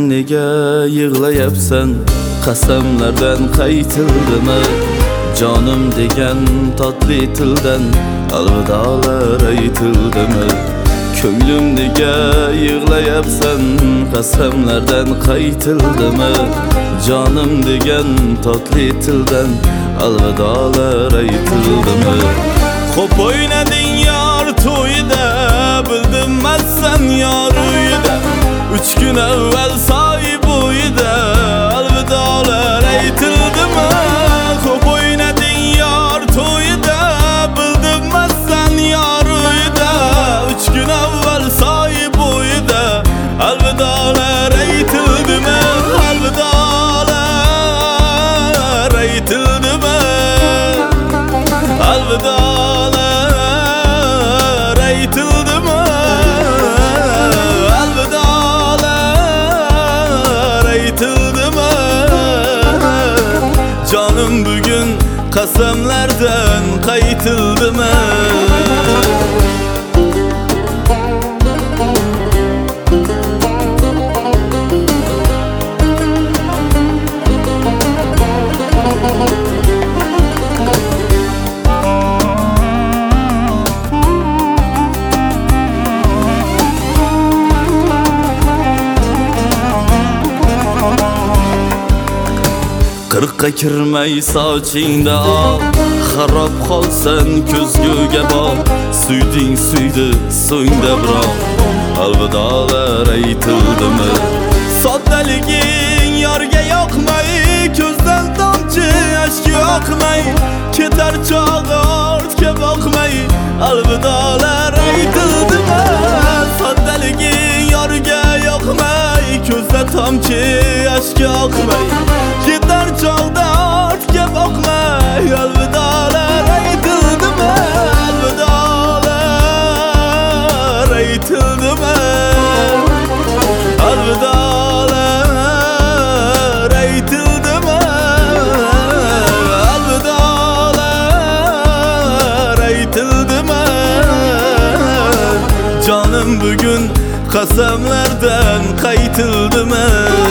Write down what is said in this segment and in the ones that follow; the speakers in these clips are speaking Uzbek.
nega yig'layapsan? Qasamlardan qaytildimi? Jonim degan totli tildan alvidolar aytildimi? Ko'nglim nega yig'layapsan? Qasamlardan qaytildimi? Jonim degan totli tildan alvidolar aytildimi? Xo'p o'ynading yor to'yida, bildimmazsan yor uyida. 3 kun avval soy bo'yida alvidolar aytildimi? Xo'p o'ynading yor to'yida, bildimmazsan yor uyida. 3 kun avval soy bo'yida alvidolar aytildimi? Alvidolar aytildimi? Alvidolar aytildimi? Alvidolar aytildimi? Jonim bugun qasamlardan qaytildimi? Qirqqa kirmay sochingda ol, xarob qolsan ko'zguga bor. Suyding suydi so'ngda biroq alvidolar aytildimi? Soddaliging yorga yoqmay, ko'zdan tomchi yosh yoqmay, ketar chog'i ortga boqmay alvidolar aytildimi? Soddaliging yorga yoqmay, ko'zdan tomchi yosh yoqmay, ketar chog'da ortga boqmay alvidolar aytildimi? Alvidolar aytildimi? Alvidolar aytildimi? Alvidolar aytildimi? Jonim bugun qasamlardan qaytildimi?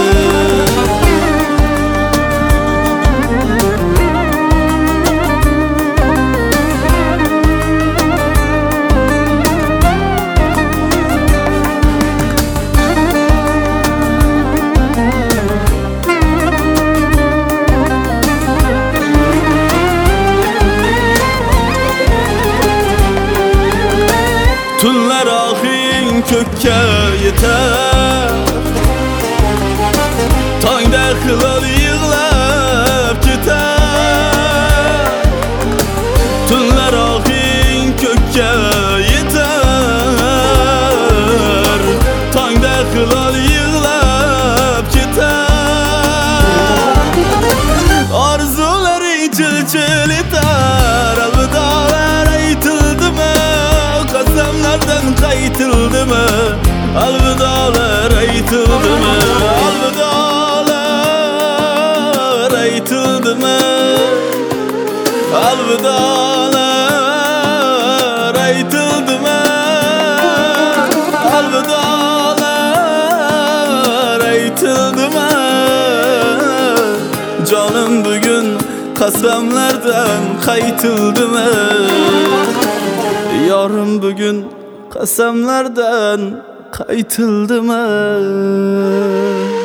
Tunlar oxing ko'kka yetar, tongda hilol yig'lab ketar. Tunlar oxing ko'kka yetar, tongda hilol yig'lab ketar. Orzularing chil-chil etar, alvidolar aytildimi? Qasamlardan qaytildimi? Alvidolar aytildimi? Alvidolar aytildimi? Alvidolar aytildimi? Alvidolar aytildimi? Jonim bugun qasamlardan qaytildimi? Yorim bugun qasamlardan qaytildimi?